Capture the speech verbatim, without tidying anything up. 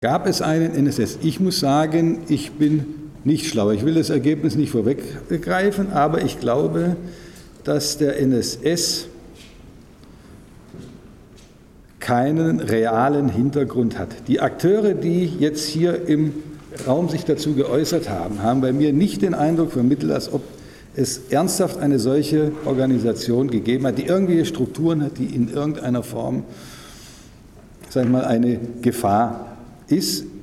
Gab es einen N S S? Ich muss sagen, ich bin nicht schlauer. Ich will das Ergebnis nicht vorweggreifen, aber ich glaube, dass der N S S keinen realen Hintergrund hat. Die Akteure, die jetzt hier im Raum sich dazu geäußert haben, haben bei mir nicht den Eindruck vermittelt, als ob es ernsthaft eine solche Organisation gegeben hat, die irgendwelche Strukturen hat, die in irgendeiner Form, sagen wir mal, eine Gefahr ist.